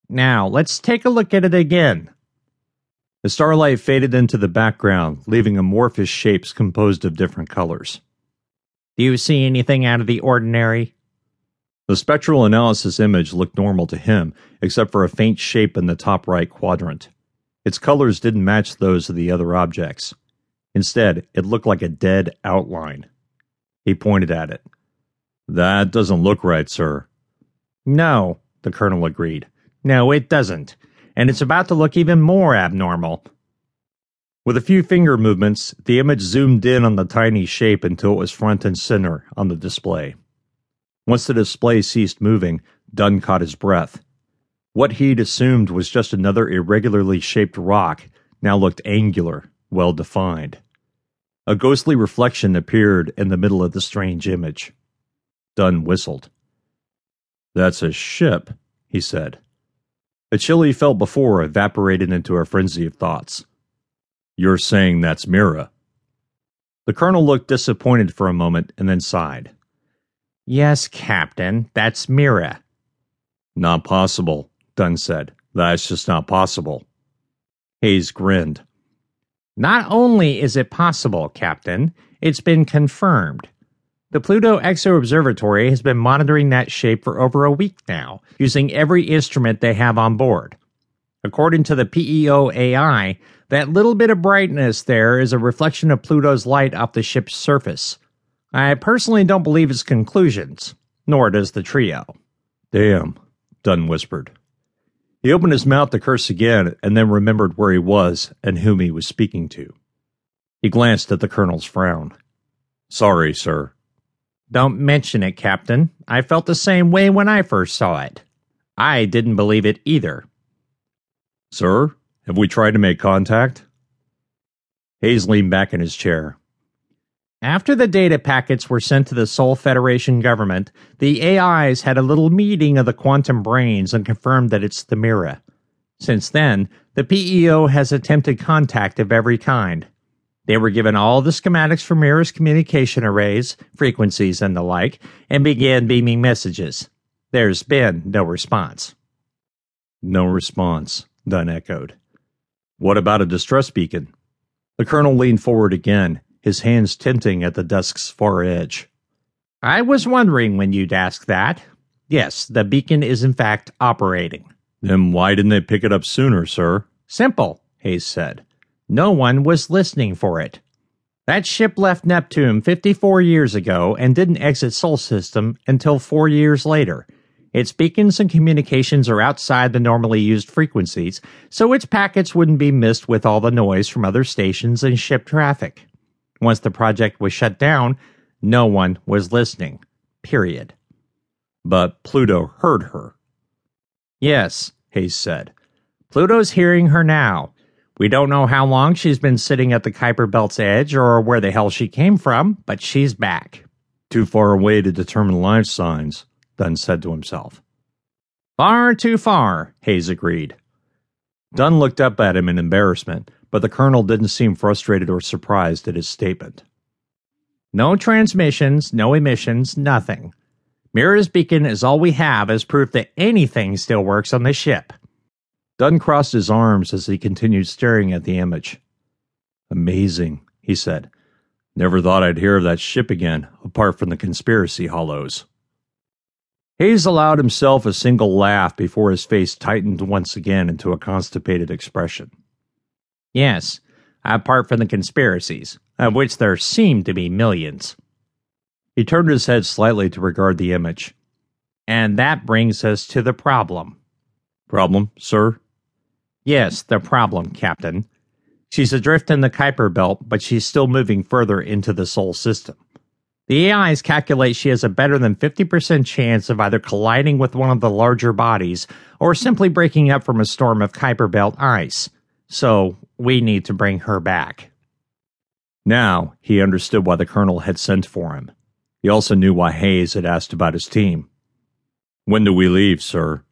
Now, let's take a look at it again. The starlight faded into the background, leaving amorphous shapes composed of different colors. Do you see anything out of the ordinary? The spectral analysis image looked normal to him, except for a faint shape in the top right quadrant. Its colors didn't match those of the other objects. Instead, it looked like a dead outline. He pointed at it. That doesn't look right, sir. No, the colonel agreed. No, it doesn't. And it's about to look even more abnormal. With a few finger movements, the image zoomed in on the tiny shape until it was front and center on the display. Once the display ceased moving, Dunn caught his breath. What he'd assumed was just another irregularly shaped rock now looked angular, well-defined. A ghostly reflection appeared in the middle of the strange image. Dunn whistled. That's a ship, he said. The chill he felt before evaporated into a frenzy of thoughts. You're saying that's Mira? The colonel looked disappointed for a moment and then sighed. Yes, Captain, that's Mira. Not possible, Dunn said. That's just not possible. Hayes grinned. Not only is it possible, Captain, it's been confirmed. The Pluto Exo Observatory has been monitoring that shape for over a week now, using every instrument they have on board. According to the PEO AI, that little bit of brightness there is a reflection of Pluto's light off the ship's surface. I personally don't believe his conclusions, nor does the trio. Damn, Dunn whispered. He opened his mouth to curse again and then remembered where he was and whom he was speaking to. He glanced at the colonel's frown. Sorry, sir. Don't mention it, Captain. I felt the same way when I first saw it. I didn't believe it either. Sir, have we tried to make contact? Hayes leaned back in his chair. After the data packets were sent to the Sol Federation government, the AIs had a little meeting of the quantum brains and confirmed that it's the Mira. Since then, the PEO has attempted contact of every kind. They were given all the schematics for Mira's communication arrays, frequencies, and the like, and began beaming messages. There's been no response. No response, Dunn echoed. What about a distress beacon? The colonel leaned forward again, his hands tenting at the desk's far edge. I was wondering when you'd ask that. Yes, the beacon is in fact operating. Then why didn't they pick it up sooner, sir? Simple, Hayes said. No one was listening for it. That ship left Neptune 54 years ago and didn't exit Sol system until 4 years later. Its beacons and communications are outside the normally used frequencies, so its packets wouldn't be missed with all the noise from other stations and ship traffic. Once the project was shut down, no one was listening. Period. But Pluto heard her. Yes, Hayes said. Pluto's hearing her now. We don't know how long she's been sitting at the Kuiper Belt's edge or where the hell she came from, but she's back. Too far away to determine life signs, Dunn said to himself. Far too far, Hayes agreed. Dunn looked up at him in embarrassment, but the colonel didn't seem frustrated or surprised at his statement. No transmissions, no emissions, nothing. Mira's beacon is all we have as proof that anything still works on the ship. Dunn crossed his arms as he continued staring at the image. Amazing, he said. Never thought I'd hear of that ship again, apart from the conspiracy hollows. Hayes allowed himself a single laugh before his face tightened once again into a constipated expression. Yes, apart from the conspiracies, of which there seem to be millions. He turned his head slightly to regard the image. And that brings us to the problem. Problem, sir? Yes, the problem, Captain. She's adrift in the Kuiper Belt, but she's still moving further into the Sol system. The AIs calculate she has a better than 50% chance of either colliding with one of the larger bodies or simply breaking up from a storm of Kuiper Belt ice. So, we need to bring her back. Now, he understood why the colonel had sent for him. He also knew why Hayes had asked about his team. When do we leave, sir?